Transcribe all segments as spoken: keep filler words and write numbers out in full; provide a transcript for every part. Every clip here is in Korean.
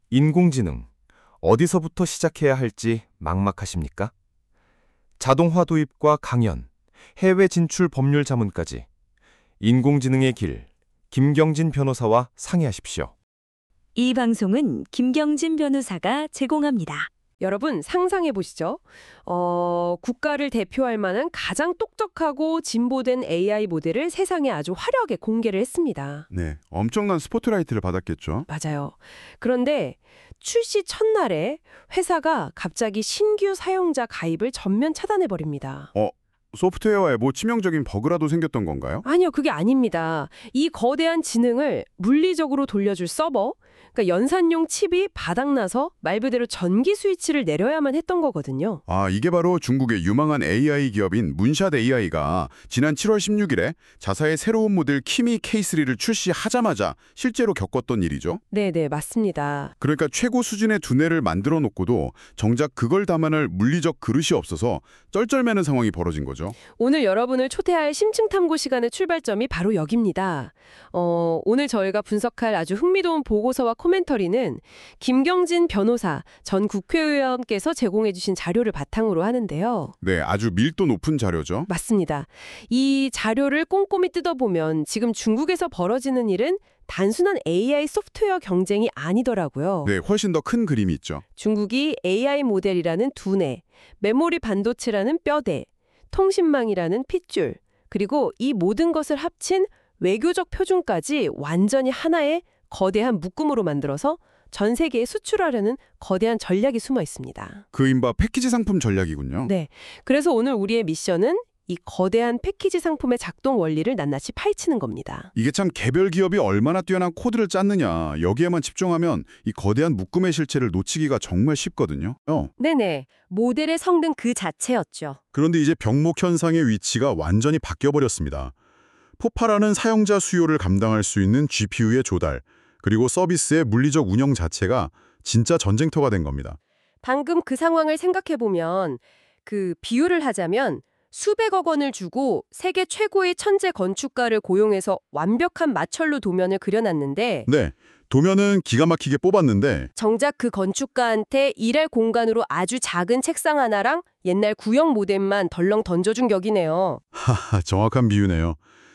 인공지능, 어디서부터 시작해야 할지 막막하십니까? 자동화 도입과 강연, 해외 진출 법률 자문까지 인공지능의 길, 김경진 변호사와 상의하십시오. 이 방송은 김경진 변호사가 제공합니다. 여러분 상상해 보시죠. 어, 국가를 대표할 만한 가장 똑똑하고 진보된 에이아이 모델을 세상에 아주 화려하게 공개를 했습니다. 네, 엄청난 스포트라이트를 받았겠죠. 맞아요. 그런데 출시 첫날에 회사가 갑자기 신규 사용자 가입을 전면 차단해버립니다. 어, 소프트웨어에 뭐 치명적인 버그라도 생겼던 건가요? 아니요, 그게 아닙니다. 이 거대한 지능을 물리적으로 돌려줄 서버, 그러니까 연산용 칩이 바닥나서 말 그대로 전기 스위치를 내려야만 했던 거거든요. 아, 이게 바로 중국의 유망한 에이아이 기업인 문샷 에이아이가 지난 칠월 십육일에 자사의 새로운 모델 키미 케이 쓰리를 출시하자마자 실제로 겪었던 일이죠. 네네, 맞습니다. 그러니까 최고 수준의 두뇌를 만들어 놓고도 정작 그걸 담아낼 물리적 그릇이 없어서 쩔쩔매는 상황이 벌어진 거죠. 오늘 여러분을 초대할 심층탐구 시간의 출발점이 바로 여기입니다. 어, 오늘 저희가 분석할 아주 흥미로운 보고서와 코멘터리는 김경진 변호사 전 국회의원께서 제공해 주신 자료를 바탕으로 하는데요. 네, 아주 밀도 높은 자료죠. 맞습니다. 이 자료를 꼼꼼히 뜯어보면 지금 중국에서 벌어지는 일은 단순한 에이아이 소프트웨어 경쟁이 아니더라고요. 네, 훨씬 더 큰 그림이 있죠. 중국이 에이아이 모델이라는 두뇌, 메모리 반도체라는 뼈대, 통신망이라는 핏줄, 그리고 이 모든 것을 합친 외교적 표준까지 완전히 하나의 거대한 묶음으로 만들어서 전 세계에 수출하려는 거대한 전략이 숨어 있습니다. 그 이른바 패키지 상품 전략이군요. 네, 그래서 오늘 우리의 미션은 이 거대한 패키지 상품의 작동 원리를 낱낱이 파헤치는 겁니다. 이게 참 개별 기업이 얼마나 뛰어난 코드를 짰느냐, 여기에만 집중하면 이 거대한 묶음의 실체를 놓치기가 정말 쉽거든요. 어. 네네, 모델의 성능 그 자체였죠. 그런데 이제 병목 현상의 위치가 완전히 바뀌어버렸습니다. 폭발하는 사용자 수요를 감당할 수 있는 지피유의 조달, 그리고 서비스의 물리적 운영 자체가 진짜 전쟁터가 된 겁니다. 방금 그 상황을 생각해보면 그 비유를 하자면 수백억 원을 주고 세계 최고의 천재 건축가를 고용해서 완벽한 마철로 도면을 그려놨는데 네, 도면은 기가 막히게 뽑았는데 정작 그 건축가한테 일할 공간으로 아주 작은 책상 하나랑 옛날 구형 모뎀만 덜렁 던져준 격이네요. 하하, 정확한 비유네요.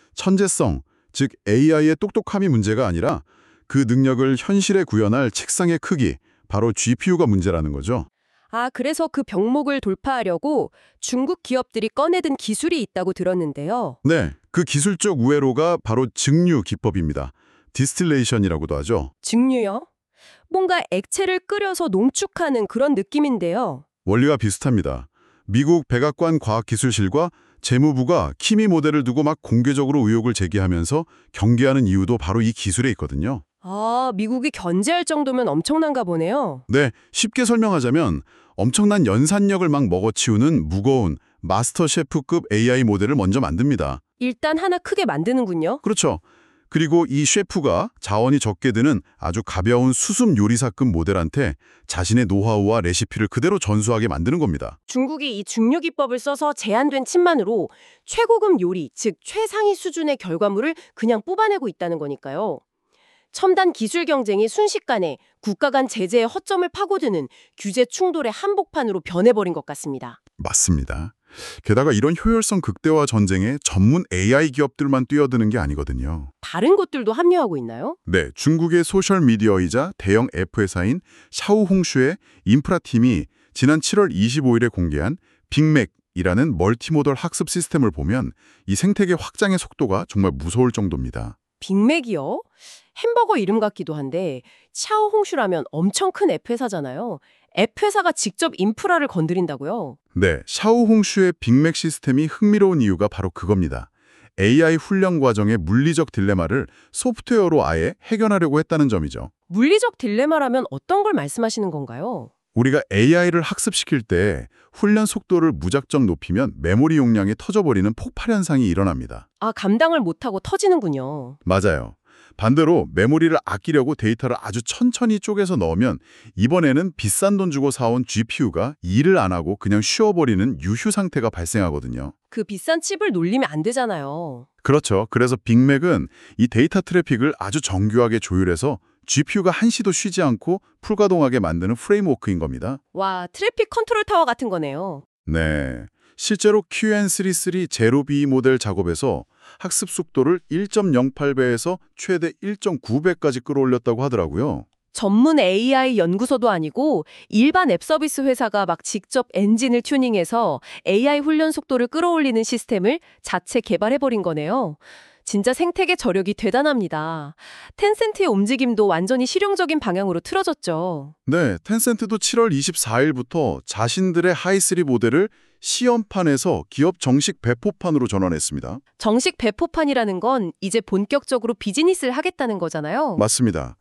천재성, 즉 에이아이의 똑똑함이 문제가 아니라 그 능력을 현실에 구현할 책상의 크기, 바로 지피유가 문제라는 거죠. 아, 그래서 그 병목을 돌파하려고 중국 기업들이 꺼내든 기술이 있다고 들었는데요. 네, 그 기술적 우회로가 바로 증류 기법입니다. 디스틸레이션이라고도 하죠. 증류요? 뭔가 액체를 끓여서 농축하는 그런 느낌인데요. 원리와 비슷합니다. 미국 백악관 과학기술실과 재무부가 키미 모델을 두고 막 공개적으로 의혹을 제기하면서 경계하는 이유도 바로 이 기술에 있거든요. 아, 미국이 견제할 정도면 엄청난가 보네요. 네, 쉽게 설명하자면 엄청난 연산력을 막 먹어치우는 무거운 마스터 셰프급 에이아이 모델을 먼저 만듭니다. 일단 하나 크게 만드는군요. 그렇죠. 그리고 이 셰프가 자원이 적게 드는 아주 가벼운 수습 요리사급 모델한테 자신의 노하우와 레시피를 그대로 전수하게 만드는 겁니다. 중국이 이 증류 기법을 써서 제한된 칩만으로 최고급 요리, 즉 최상위 수준의 결과물을 그냥 뽑아내고 있다는 거니까요. 첨단 기술 경쟁이 순식간에 국가 간 제재의 허점을 파고드는 규제 충돌의 한복판으로 변해버린 것 같습니다. 맞습니다. 게다가 이런 효율성 극대화 전쟁에 전문 에이아이 기업들만 뛰어드는 게 아니거든요. 다른 곳들도 합류하고 있나요? 네, 중국의 소셜미디어이자 대형 앱 회사인 샤오홍슈의 인프라팀이 지난 칠월 이십오일에 공개한 빅맥이라는 멀티모델 학습 시스템을 보면 이 생태계 확장의 속도가 정말 무서울 정도입니다. 빅맥이요? 햄버거 이름 같기도 한데 샤오홍슈라면 엄청 큰 앱 회사잖아요. 앱 회사가 직접 인프라를 건드린다고요? 네, 샤오홍슈의 빅맥 시스템이 흥미로운 이유가 바로 그겁니다. 에이아이 훈련 과정의 물리적 딜레마를 소프트웨어로 아예 해결하려고 했다는 점이죠. 물리적 딜레마라면 어떤 걸 말씀하시는 건가요? 우리가 에이아이를 학습시킬 때 훈련 속도를 무작정 높이면 메모리 용량이 터져버리는 폭발 현상이 일어납니다. 아, 감당을 못하고 터지는군요. 맞아요. 반대로 메모리를 아끼려고 데이터를 아주 천천히 쪼개서 넣으면 이번에는 비싼 돈 주고 사온 지피유가 일을 안 하고 그냥 쉬어버리는 유휴 상태가 발생하거든요. 그 비싼 칩을 놀리면 안 되잖아요. 그렇죠. 그래서 빅맥은 이 데이터 트래픽을 아주 정교하게 조율해서 지피유가 한시도 쉬지 않고 풀가동하게 만드는 프레임워크인 겁니다. 와, 트래픽 컨트롤 타워 같은 거네요. 네. 실제로 큐 엔 삼십삼 제로비 모델 작업에서 학습 속도를 일 점 영팔 배에서 최대 일 점 구 배까지 끌어올렸다고 하더라고요. 전문 에이아이 연구소도 아니고 일반 앱 서비스 회사가 막 직접 엔진을 튜닝해서 에이아이 훈련 속도를 끌어올리는 시스템을 자체 개발해버린 거네요. 진짜 생태계 저력이 대단합니다. 텐센트의 움직임도 완전히 실용적인 방향으로 틀어졌죠. 네, 텐센트도 칠월 이십사일부터 자신들의 하이쓰리 모델을 시험판에서 기업 정식 배포판으로 전환했습니다. 정식 배포판이라는 건 이제 본격적으로 비즈니스를 하겠다는 거잖아요. 맞습니다.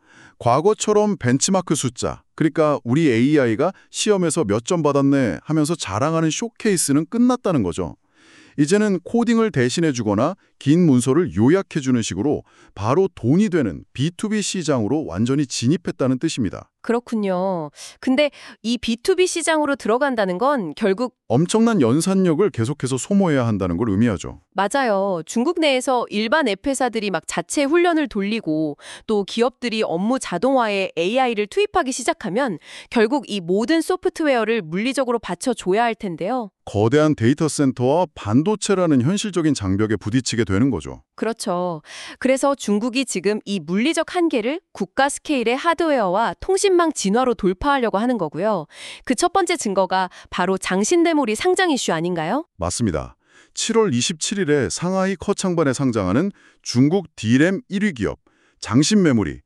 과거처럼 벤치마크 숫자, 그러니까 우리 에이아이가 시험에서 몇 점 받았네 하면서 자랑하는 쇼케이스는 끝났다는 거죠. 이제는 코딩을 대신해주거나 긴 문서를 요약해주는 식으로 바로 돈이 되는 비투비 시장으로 완전히 진입했다는 뜻입니다. 그렇군요. 근데 이 비투비 시장으로 들어간다는 건 결국 엄청난 연산력을 계속해서 소모해야 한다는 걸 의미하죠. 맞아요. 중국 내에서 일반 앱 회사들이 막 자체 훈련을 돌리고 또 기업들이 업무 자동화에 에이아이를 투입하기 시작하면 결국 이 모든 소프트웨어를 물리적으로 받쳐줘야 할 텐데요. 거대한 데이터 센터와 반도체라는 현실적인 장벽에 부딪히게 되는 거죠. 그렇죠. 그래서 중국이 지금 이 물리적 한계를 국가 스케일의 하드웨어와 통신망 진화로 돌파하려고 하는 거고요. 그 첫 번째 증거가 바로 장신대물이 상장 이슈 아닌가요? 맞습니다. 칠월 이십칠일에 상하이 커창반에 상장하는 중국 디램 일 위 기업 장신메모리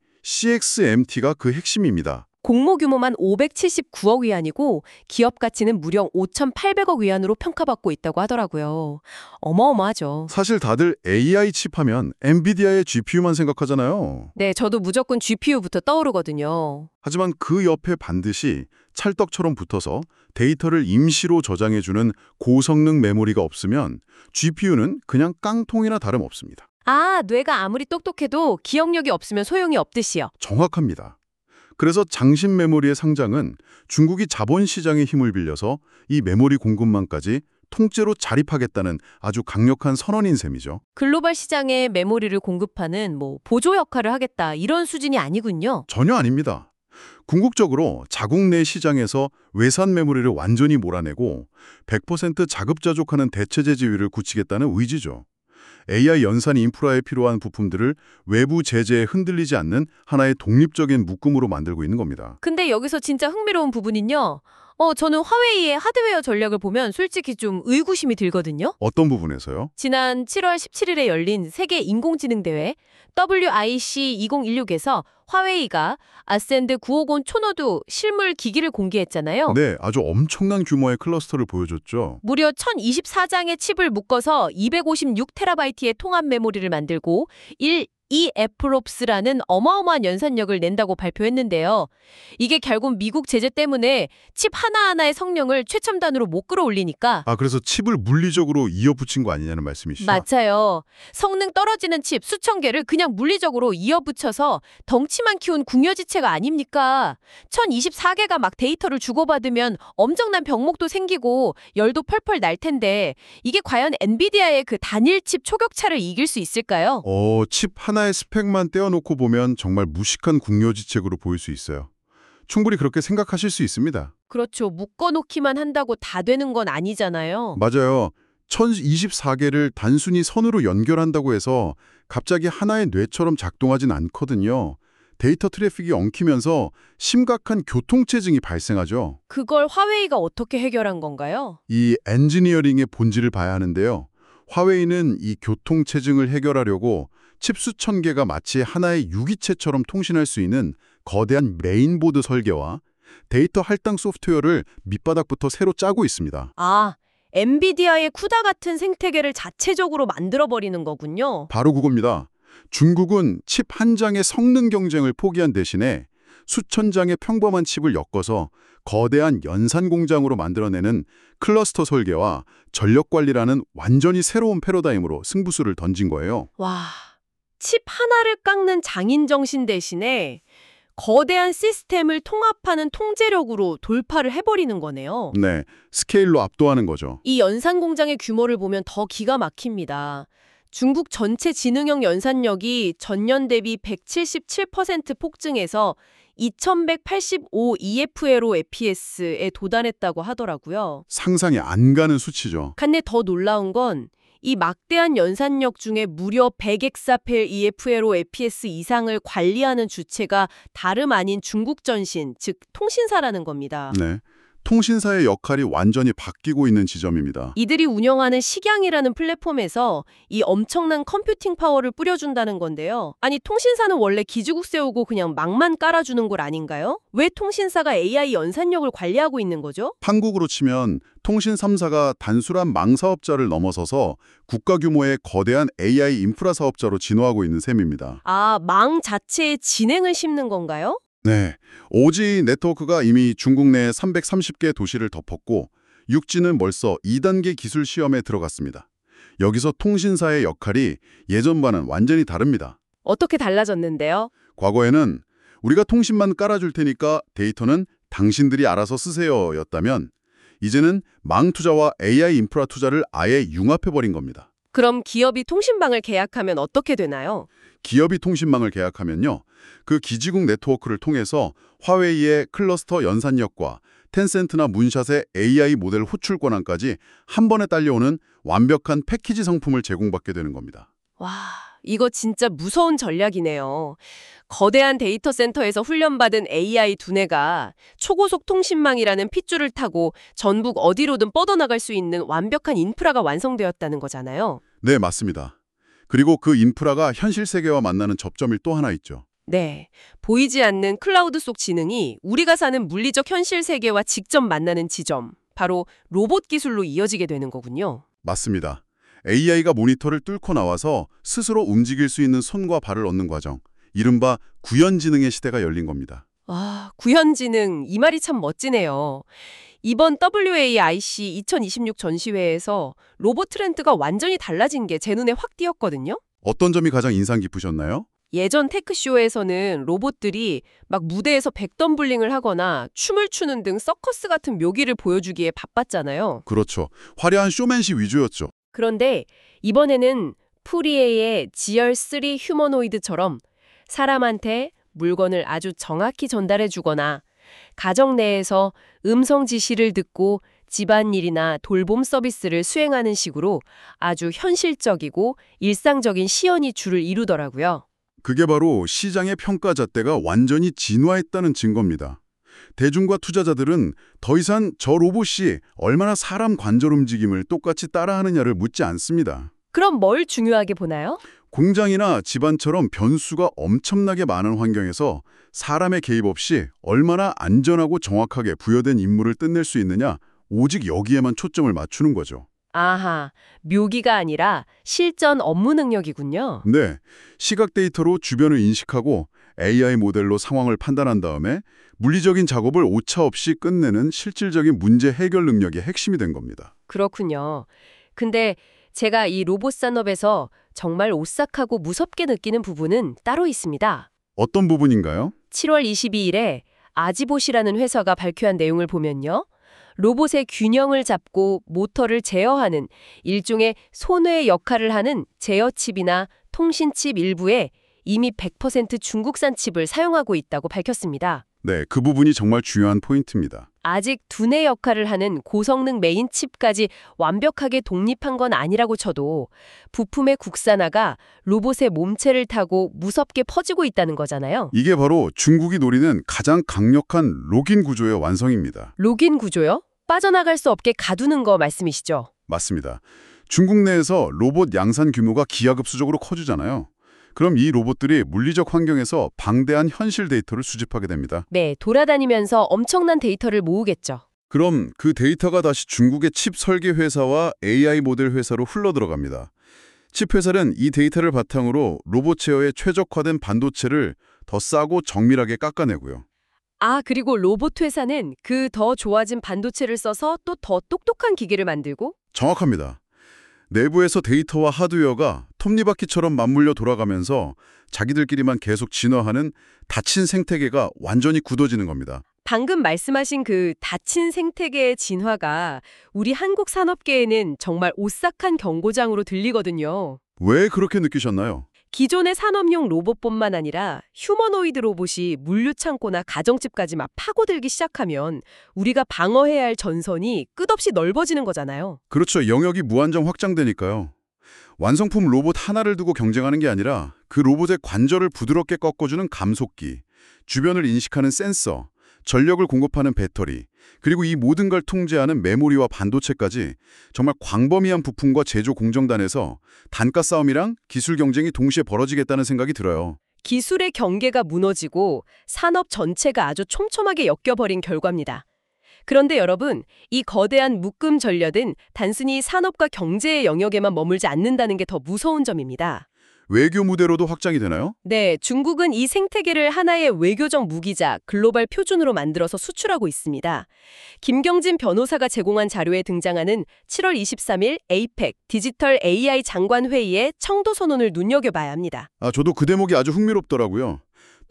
씨엑스엠티가 그 핵심입니다. 공모 규모만 오백칠십구억 위안이고 기업 가치는 무려 오천팔백억 위안으로 평가받고 있다고 하더라고요. 어마어마하죠. 사실 다들 에이아이 칩 하면 엔비디아의 지피유만 생각하잖아요. 네, 저도 무조건 지피유부터 떠오르거든요. 하지만 그 옆에 반드시 찰떡처럼 붙어서 데이터를 임시로 저장해주는 고성능 메모리가 없으면 지피유는 그냥 깡통이나 다름없습니다. 아, 뇌가 아무리 똑똑해도 기억력이 없으면 소용이 없듯이요. 정확합니다. 그래서 장신 메모리의 상장은 중국이 자본시장의 힘을 빌려서 이 메모리 공급망까지 통째로 자립하겠다는 아주 강력한 선언인 셈이죠. 글로벌 시장에 메모리를 공급하는 뭐 보조 역할을 하겠다 이런 수준이 아니군요. 전혀 아닙니다. 궁극적으로 자국 내 시장에서 외산 메모리를 완전히 몰아내고 백 퍼센트 자급자족하는 대체제 지위를 굳히겠다는 의지죠. 에이아이 연산 인프라에 필요한 부품들을 외부 제재에 흔들리지 않는 하나의 독립적인 묶음으로 만들고 있는 겁니다. 근데 여기서 진짜 흥미로운 부분은요. 어, 저는 화웨이의 하드웨어 전략을 보면 솔직히 좀 의구심이 들거든요. 어떤 부분에서요? 지난 칠월 십칠일에 열린 세계 인공지능 대회 더블유 아이 씨 이천십육에서 화웨이가 아센드 구백오십 초노드 실물 기기를 공개했잖아요. 네, 아주 엄청난 규모의 클러스터를 보여줬죠. 무려 천이십사 장의 칩을 묶어서 이백오십육 테라바이트의 통합 메모리를 만들고 일 이 에프롭스라는 어마어마한 연산력을 낸다고 발표했는데요. 이게 결국 미국 제재 때문에 칩 하나하나의 성능을 최첨단으로 못 끌어올리니까 아, 그래서 칩을 물리적으로 이어붙인 거 아니냐는 말씀이시죠? 맞아요. 성능 떨어지는 칩 수천 개를 그냥 물리적으로 이어붙여서 덩치만 키운 궁여지체가 아닙니까? 천이십사 개가 막 데이터를 주고받으면 엄청난 병목도 생기고 열도 펄펄 날 텐데 이게 과연 엔비디아의 그 단일 칩 초격차를 이길 수 있을까요? 어, 칩 하나의 스펙만 떼어놓고 보면 정말 무식한 궁여지책으로 보일 수 있어요. 충분히 그렇게 생각하실 수 있습니다. 그렇죠. 묶어놓기만 한다고 다 되는 건 아니잖아요. 맞아요. 천이십사 개를 단순히 선으로 연결한다고 해서 갑자기 하나의 뇌처럼 작동하진 않거든요. 데이터 트래픽이 엉키면서 심각한 교통체증이 발생하죠. 그걸 화웨이가 어떻게 해결한 건가요? 이 엔지니어링의 본질을 봐야 하는데요. 화웨이는 이 교통체증을 해결하려고 칩 수천 개가 마치 하나의 유기체처럼 통신할 수 있는 거대한 메인보드 설계와 데이터 할당 소프트웨어를 밑바닥부터 새로 짜고 있습니다. 아, 엔비디아의 쿠다 같은 생태계를 자체적으로 만들어버리는 거군요. 바로 그겁니다. 중국은 칩 한 장의 성능 경쟁을 포기한 대신에 수천 장의 평범한 칩을 엮어서 거대한 연산 공장으로 만들어내는 클러스터 설계와 전력 관리라는 완전히 새로운 패러다임으로 승부수를 던진 거예요. 와, 칩 하나를 깎는 장인 정신 대신에 거대한 시스템을 통합하는 통제력으로 돌파를 해버리는 거네요. 네, 스케일로 압도하는 거죠. 이 연산 공장의 규모를 보면 더 기가 막힙니다. 중국 전체 지능형 연산력이 전년 대비 백칠십칠 퍼센트 폭증해서 이천백팔십오 이에프엘오 에피에스에 도달했다고 하더라고요. 상상이 안 가는 수치죠. 근데 더 놀라운 건 이 막대한 연산력 중에 무려 백 엑사펠 이에프엘오 에피에스 이상을 관리하는 주체가 다름 아닌 중국 전신, 즉 통신사라는 겁니다. 네. 통신사의 역할이 완전히 바뀌고 있는 지점입니다. 이들이 운영하는 식양이라는 플랫폼에서 이 엄청난 컴퓨팅 파워를 뿌려준다는 건데요. 아니, 통신사는 원래 기지국 세우고 그냥 막만 깔아주는 걸 아닌가요? 왜 통신사가 에이아이 연산력을 관리하고 있는 거죠? 한국으로 치면 통신 삼 사가 단순한 망 사업자를 넘어서서 국가 규모의 거대한 에이아이 인프라 사업자로 진화하고 있는 셈입니다. 아, 망 자체에 진행을 심는 건가요? 네, 오지 네트워크가 이미 중국 내 삼백삼십 개 도시를 덮었고 육지는 벌써 이 단계 기술 시험에 들어갔습니다. 여기서 통신사의 역할이 예전과는 완전히 다릅니다. 어떻게 달라졌는데요? 과거에는 우리가 통신만 깔아줄 테니까 데이터는 당신들이 알아서 쓰세요 였다면 이제는 망 투자와 에이아이 인프라 투자를 아예 융합해버린 겁니다. 그럼 기업이 통신망을 계약하면 어떻게 되나요? 기업이 통신망을 계약하면요. 그 기지국 네트워크를 통해서 화웨이의 클러스터 연산력과 텐센트나 문샷의 에이아이 모델 호출 권한까지 한 번에 딸려오는 완벽한 패키지 상품을 제공받게 되는 겁니다. 와, 이거 진짜 무서운 전략이네요. 거대한 데이터 센터에서 훈련받은 에이아이 두뇌가 초고속 통신망이라는 핏줄을 타고 전국 어디로든 뻗어나갈 수 있는 완벽한 인프라가 완성되었다는 거잖아요. 네, 맞습니다. 그리고 그 인프라가 현실 세계와 만나는 접점이 또 하나 있죠. 네, 보이지 않는 클라우드 속 지능이 우리가 사는 물리적 현실 세계와 직접 만나는 지점, 바로 로봇 기술로 이어지게 되는 거군요. 맞습니다. 에이아이가 모니터를 뚫고 나와서 스스로 움직일 수 있는 손과 발을 얻는 과정, 이른바 구현지능의 시대가 열린 겁니다. 아, 구현지능, 이 말이 참 멋지네요. 이번 더블유에이아이씨 이천이십육 전시회에서 로봇 트렌드가 완전히 달라진 게 제 눈에 확 띄었거든요. 어떤 점이 가장 인상 깊으셨나요? 예전 테크쇼에서는 로봇들이 막 무대에서 백덤블링을 하거나 춤을 추는 등 서커스 같은 묘기를 보여주기에 바빴잖아요. 그렇죠. 화려한 쇼맨십 위주였죠. 그런데 이번에는 푸리에의 지알 쓰리 휴머노이드처럼 사람한테 물건을 아주 정확히 전달해주거나 가정 내에서 음성 지시를 듣고 집안일이나 돌봄 서비스를 수행하는 식으로 아주 현실적이고 일상적인 시연이 주를 이루더라고요. 그게 바로 시장의 평가 잣대가 완전히 진화했다는 증거입니다. 대중과 투자자들은 더 이상 저 로봇이 얼마나 사람 관절 움직임을 똑같이 따라하느냐를 묻지 않습니다. 그럼 뭘 중요하게 보나요? 공장이나 집안처럼 변수가 엄청나게 많은 환경에서 사람의 개입 없이 얼마나 안전하고 정확하게 부여된 임무를 끝낼 수 있느냐, 오직 여기에만 초점을 맞추는 거죠. 아하, 묘기가 아니라 실전 업무 능력이군요. 네, 시각 데이터로 주변을 인식하고 에이아이 모델로 상황을 판단한 다음에 물리적인 작업을 오차 없이 끝내는 실질적인 문제 해결 능력이 핵심이 된 겁니다. 그렇군요. 근데 제가 이 로봇 산업에서 정말 오싹하고 무섭게 느끼는 부분은 따로 있습니다. 어떤 부분인가요? 칠월 이십이일에 아지봇이라는 회사가 발표한 내용을 보면요. 로봇의 균형을 잡고 모터를 제어하는 일종의 손의 역할을 하는 제어칩이나 통신칩 일부에 이미 백 퍼센트 중국산 칩을 사용하고 있다고 밝혔습니다. 네, 그 부분이 정말 중요한 포인트입니다. 아직 두뇌 역할을 하는 고성능 메인 칩까지 완벽하게 독립한 건 아니라고 쳐도 부품의 국산화가 로봇의 몸체를 타고 무섭게 퍼지고 있다는 거잖아요. 이게 바로 중국이 노리는 가장 강력한 록인 구조의 완성입니다. 록인 구조요? 빠져나갈 수 없게 가두는 거 말씀이시죠? 맞습니다. 중국 내에서 로봇 양산 규모가 기하급수적으로 커지잖아요. 그럼 이 로봇들이 물리적 환경에서 방대한 현실 데이터를 수집하게 됩니다. 네, 돌아다니면서 엄청난 데이터를 모으겠죠. 그럼 그 데이터가 다시 중국의 칩 설계 회사와 에이아이 모델 회사로 흘러들어갑니다. 칩 회사는 이 데이터를 바탕으로 로봇 제어에 최적화된 반도체를 더 싸고 정밀하게 깎아내고요. 아, 그리고 로봇 회사는 그 더 좋아진 반도체를 써서 또 더 똑똑한 기계를 만들고? 정확합니다. 내부에서 데이터와 하드웨어가 톱니바퀴처럼 맞물려 돌아가면서 자기들끼리만 계속 진화하는 닫힌 생태계가 완전히 굳어지는 겁니다. 방금 말씀하신 그 닫힌 생태계의 진화가 우리 한국 산업계에는 정말 오싹한 경고장으로 들리거든요. 왜 그렇게 느끼셨나요? 기존의 산업용 로봇뿐만 아니라 휴머노이드 로봇이 물류 창고나 가정집까지 막 파고들기 시작하면 우리가 방어해야 할 전선이 끝없이 넓어지는 거잖아요. 그렇죠. 영역이 무한정 확장되니까요. 완성품 로봇 하나를 두고 경쟁하는 게 아니라 그 로봇의 관절을 부드럽게 꺾어주는 감속기, 주변을 인식하는 센서, 전력을 공급하는 배터리, 그리고 이 모든 걸 통제하는 메모리와 반도체까지 정말 광범위한 부품과 제조 공정단에서 단가 싸움이랑 기술 경쟁이 동시에 벌어지겠다는 생각이 들어요. 기술의 경계가 무너지고 산업 전체가 아주 촘촘하게 엮여버린 결과입니다. 그런데 여러분, 이 거대한 묶음 전략은 단순히 산업과 경제의 영역에만 머물지 않는다는 게 더 무서운 점입니다. 외교 무대로도 확장이 되나요? 네, 중국은 이 생태계를 하나의 외교적 무기자, 글로벌 표준으로 만들어서 수출하고 있습니다. 김경진 변호사가 제공한 자료에 등장하는 칠월 이십삼일 에이펙 디지털 에이아이 장관 회의의 청도 선언을 눈여겨봐야 합니다. 아, 저도 그 대목이 아주 흥미롭더라고요.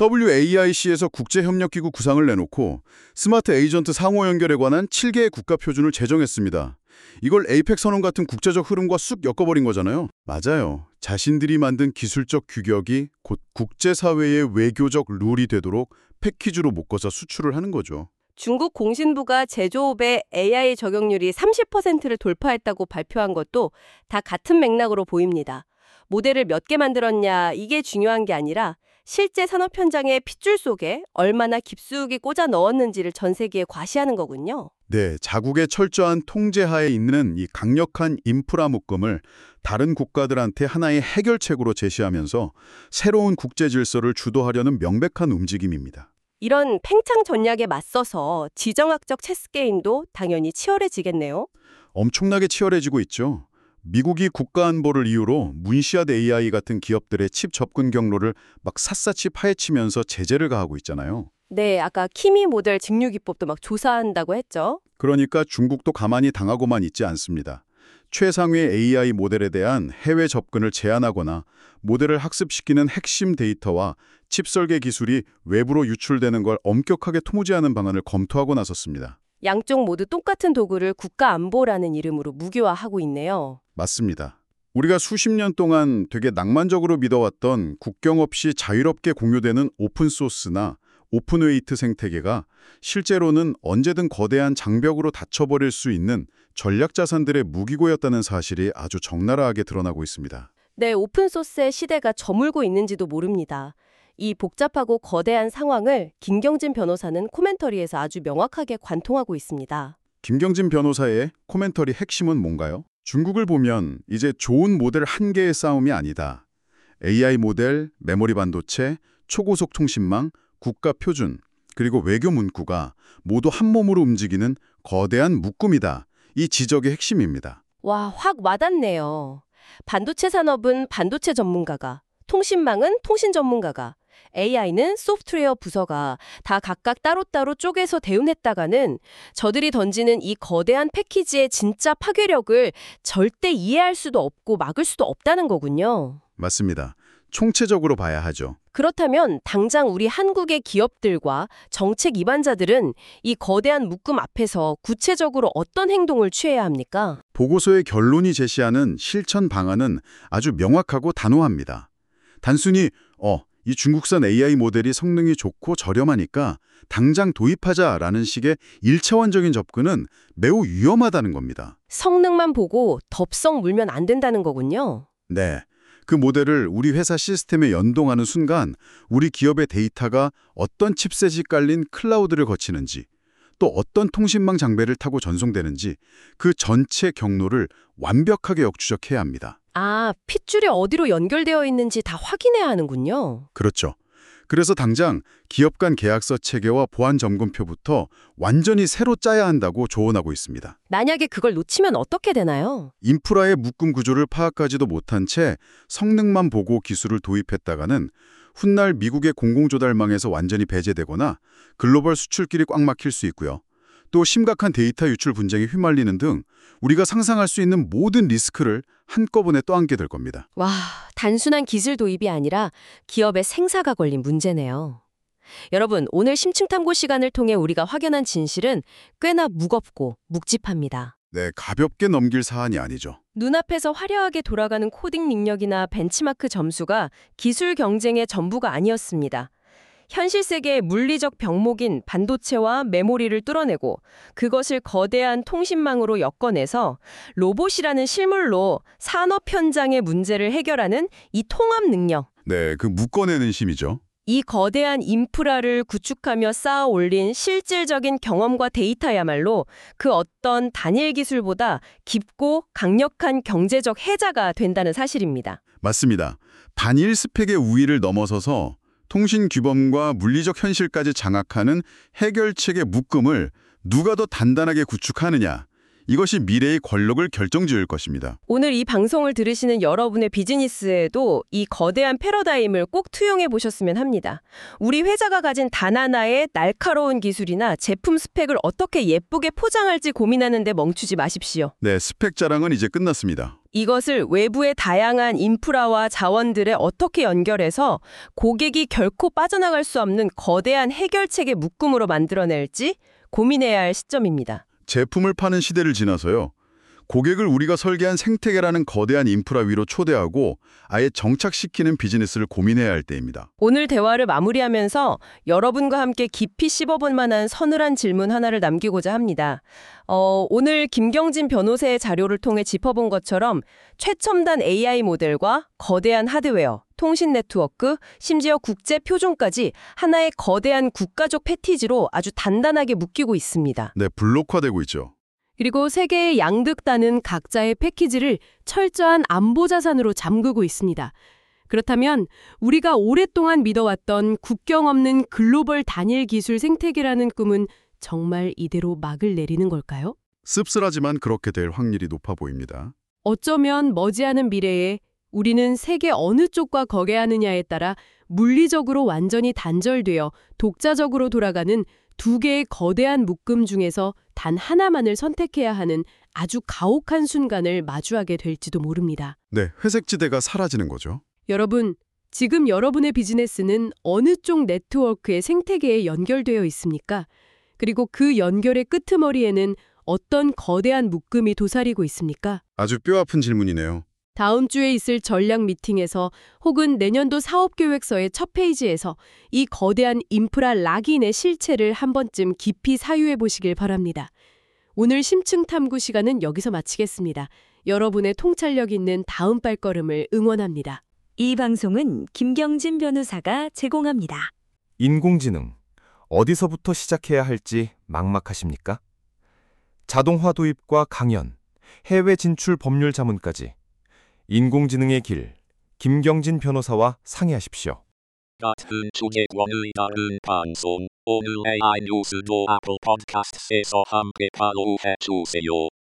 더블유에이아이씨에서 국제협력기구 구상을 내놓고 스마트 에이전트 상호 연결에 관한 칠 개의 국가 표준을 제정했습니다. 이걸 에이펙 선언 같은 국제적 흐름과 쑥 엮어버린 거잖아요. 맞아요. 자신들이 만든 기술적 규격이 곧 국제사회의 외교적 룰이 되도록 패키지로 묶어서 수출을 하는 거죠. 중국 공신부가 제조업의 에이아이 적용률이 삼십 퍼센트를 돌파했다고 발표한 것도 다 같은 맥락으로 보입니다. 모델을 몇 개 만들었냐 이게 중요한 게 아니라 실제 산업 현장의 핏줄 속에 얼마나 깊숙이 꽂아 넣었는지를 전 세계에 과시하는 거군요. 네, 자국의 철저한 통제하에 있는 이 강력한 인프라 묶음을 다른 국가들한테 하나의 해결책으로 제시하면서 새로운 국제 질서를 주도하려는 명백한 움직임입니다. 이런 팽창 전략에 맞서서 지정학적 체스 게임도 당연히 치열해지겠네요. 엄청나게 치열해지고 있죠. 미국이 국가안보를 이유로 문시앗 에이아이 같은 기업들의 칩 접근 경로를 막 샅샅이 파헤치면서 제재를 가하고 있잖아요. 네, 아까 키미 모델 직류 기법도 막 조사한다고 했죠. 그러니까 중국도 가만히 당하고만 있지 않습니다. 최상위 에이아이 모델에 대한 해외 접근을 제한하거나 모델을 학습시키는 핵심 데이터와 칩 설계 기술이 외부로 유출되는 걸 엄격하게 토무지하는 방안을 검토하고 나섰습니다. 양쪽 모두 똑같은 도구를 국가안보라는 이름으로 무기화하고 있네요. 맞습니다. 우리가 수십 년 동안 되게 낭만적으로 믿어왔던 국경 없이 자유롭게 공유되는 오픈소스나 오픈웨이트 생태계가 실제로는 언제든 거대한 장벽으로 닫혀버릴 수 있는 전략자산들의 무기고였다는 사실이 아주 적나라하게 드러나고 있습니다. 네, 오픈소스의 시대가 저물고 있는지도 모릅니다. 이 복잡하고 거대한 상황을 김경진 변호사는 코멘터리에서 아주 명확하게 관통하고 있습니다. 김경진 변호사의 코멘터리 핵심은 뭔가요? 중국을 보면 이제 좋은 모델 한 개의 싸움이 아니다. 에이아이 모델, 메모리 반도체, 초고속 통신망, 국가 표준, 그리고 외교 문구가 모두 한 몸으로 움직이는 거대한 묶음이다. 이 지적의 핵심입니다. 와, 확 와닿네요. 반도체 산업은 반도체 전문가가, 통신망은 통신 전문가가, 에이아이는 소프트웨어 부서가 다 각각 따로따로 쪼개서 대운했다가는 저들이 던지는 이 거대한 패키지의 진짜 파괴력을 절대 이해할 수도 없고 막을 수도 없다는 거군요. 맞습니다. 총체적으로 봐야 하죠. 그렇다면 당장 우리 한국의 기업들과 정책 입안자들은 이 거대한 묶음 앞에서 구체적으로 어떤 행동을 취해야 합니까? 보고서의 결론이 제시하는 실천 방안은 아주 명확하고 단호합니다. 단순히 어, 이 중국산 에이아이 모델이 성능이 좋고 저렴하니까 당장 도입하자라는 식의 일차원적인 접근은 매우 위험하다는 겁니다. 성능만 보고 덥석 물면 안 된다는 거군요. 네. 그 모델을 우리 회사 시스템에 연동하는 순간 우리 기업의 데이터가 어떤 칩셋이 깔린 클라우드를 거치는지 또 어떤 통신망 장비를 타고 전송되는지 그 전체 경로를 완벽하게 역추적해야 합니다. 아, 핏줄이 어디로 연결되어 있는지 다 확인해야 하는군요. 그렇죠. 그래서 당장 기업 간 계약서 체계와 보안 점검표부터 완전히 새로 짜야 한다고 조언하고 있습니다. 만약에 그걸 놓치면 어떻게 되나요? 인프라의 묶음 구조를 파악하지도 못한 채 성능만 보고 기술을 도입했다가는 훗날 미국의 공공조달망에서 완전히 배제되거나 글로벌 수출길이 꽉 막힐 수 있고요. 또 심각한 데이터 유출 분쟁에 휘말리는 등 우리가 상상할 수 있는 모든 리스크를 한꺼번에 떠안게 될 겁니다. 와, 단순한 기술 도입이 아니라 기업의 생사가 걸린 문제네요. 여러분, 오늘 심층탐구 시간을 통해 우리가 확연한 진실은 꽤나 무겁고 묵직합니다. 네, 가볍게 넘길 사안이 아니죠. 눈앞에서 화려하게 돌아가는 코딩 능력이나 벤치마크 점수가 기술 경쟁의 전부가 아니었습니다. 현실 세계의 물리적 병목인 반도체와 메모리를 뚫어내고 그것을 거대한 통신망으로 엮어내서 로봇이라는 실물로 산업 현장의 문제를 해결하는 이 통합 능력. 네, 그 묶어내는 힘이죠. 이 거대한 인프라를 구축하며 쌓아 올린 실질적인 경험과 데이터야말로 그 어떤 단일 기술보다 깊고 강력한 경제적 해자가 된다는 사실입니다. 맞습니다. 단일 스펙의 우위를 넘어서서 통신 규범과 물리적 현실까지 장악하는 해결책의 묶음을 누가 더 단단하게 구축하느냐, 이것이 미래의 권력을 결정지을 것입니다. 오늘 이 방송을 들으시는 여러분의 비즈니스에도 이 거대한 패러다임을 꼭 투영해 보셨으면 합니다. 우리 회사가 가진 단 하나의 날카로운 기술이나 제품 스펙을 어떻게 예쁘게 포장할지 고민하는 데 멈추지 마십시오. 네, 스펙 자랑은 이제 끝났습니다. 이것을 외부의 다양한 인프라와 자원들에 어떻게 연결해서 고객이 결코 빠져나갈 수 없는 거대한 해결책의 묶음으로 만들어낼지 고민해야 할 시점입니다. 제품을 파는 시대를 지나서요. 고객을 우리가 설계한 생태계라는 거대한 인프라 위로 초대하고 아예 정착시키는 비즈니스를 고민해야 할 때입니다. 오늘 대화를 마무리하면서 여러분과 함께 깊이 씹어볼 만한 서늘한 질문 하나를 남기고자 합니다. 어, 오늘 김경진 변호사의 자료를 통해 짚어본 것처럼 최첨단 에이아이 모델과 거대한 하드웨어, 통신 네트워크, 심지어 국제 표준까지 하나의 거대한 국가적 패티지로 아주 단단하게 묶이고 있습니다. 네, 블록화되고 있죠. 그리고 세계의 양극단은 각자의 패키지를 철저한 안보 자산으로 잠그고 있습니다. 그렇다면 우리가 오랫동안 믿어왔던 국경 없는 글로벌 단일 기술 생태계라는 꿈은 정말 이대로 막을 내리는 걸까요? 씁쓸하지만 그렇게 될 확률이 높아 보입니다. 어쩌면 머지않은 미래에 우리는 세계 어느 쪽과 거래하느냐에 따라 물리적으로 완전히 단절되어 독자적으로 돌아가는 두 개의 거대한 묶음 중에서 단 하나만을 선택해야 하는 아주 가혹한 순간을 마주하게 될지도 모릅니다. 네, 회색지대가 사라지는 거죠. 여러분, 지금 여러분의 비즈니스는 어느 쪽 네트워크의 생태계에 연결되어 있습니까? 그리고 그 연결의 끄트머리에는 어떤 거대한 묶음이 도사리고 있습니까? 아주 뼈아픈 질문이네요. 다음 주에 있을 전략 미팅에서 혹은 내년도 사업계획서의 첫 페이지에서 이 거대한 인프라 락인의 실체를 한 번쯤 깊이 사유해 보시길 바랍니다. 오늘 심층 탐구 시간은 여기서 마치겠습니다. 여러분의 통찰력 있는 다음 발걸음을 응원합니다. 이 방송은 김경진 변호사가 제공합니다. 인공지능, 어디서부터 시작해야 할지 막막하십니까? 자동화 도입과 강연, 해외 진출 법률 자문까지 인공지능의 길, 김경진 변호사와 상의하십시오. 같은 주제권의 다른 방송, 오늘 에이아이 뉴스도 애플 팟캐스트에서 함께 팔로우해 주세요.